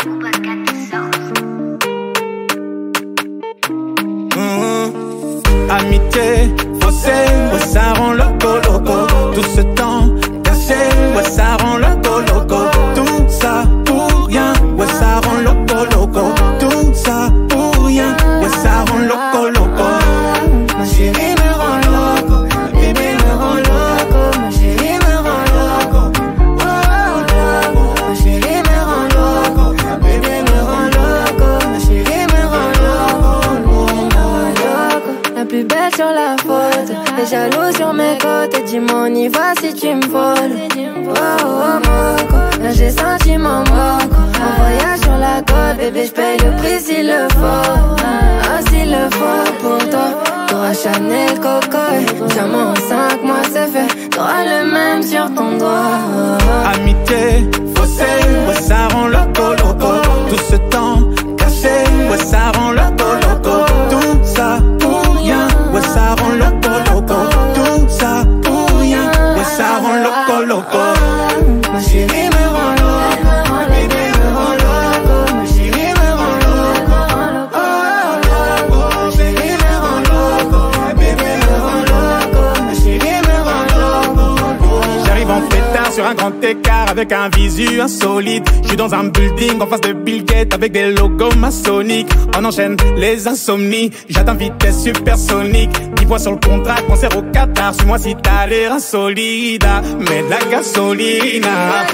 Amitié, faussée, ouais ça rend loco. Tout ce temps caché, ouais ça rend loco. Tout ça pour rien, ouais ça rend loco. Tout ça pour rien, ouais ça rend loco. Ma chérie me rend loco, ma bébé me rend loco, ma chérie me rend loco. Ma chérie me rend loco, ma bébé me rend loco, ma chérie me rend loco. La plus belle sur la photo, les jaloux sur mes côtes. Dis-moi on y va si tu me voles. Moco, là j'ai senti mon moco. On voyage sur la côte, bébé j'paye le prix s'il le faut. Ah s'il le faut pour toi. T'auras Chanel, Coco, diamant en 5 mois c'est fait. T'auras le même sur ton doigt. Amitié, faussée, ouais ça rend loco. Tout ce temps caché, ouais ça rend loco. Tout ça pour rien, ouais ça rend loco. Tout ça pour rien, ouais ça rend loco. Ma chérie me rend loco, ma bébé me rend loco, ma chérie me rend loco. Ma chérie me rend loco, ma bébé me rend loco, ma chérie me rend loco. J'arrive en pétard sur un grand écart avec un visu insolite. Je suis dans un building en face de Bill Gates avec des logos maçonniques. On enchaîne les insomnies, j'atteins vitesse supersonique. 10 points sur le contrat, concert au Qatar. Suis-moi si t'as l'air insolida. Mets de la gasolina,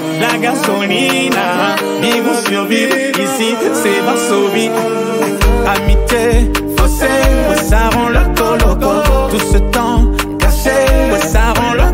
vivons survivre, ici c'est Varsovie. Amitié, faussée, ouais ça rend loco. Tout ce temps caché, ouais ça rend loco.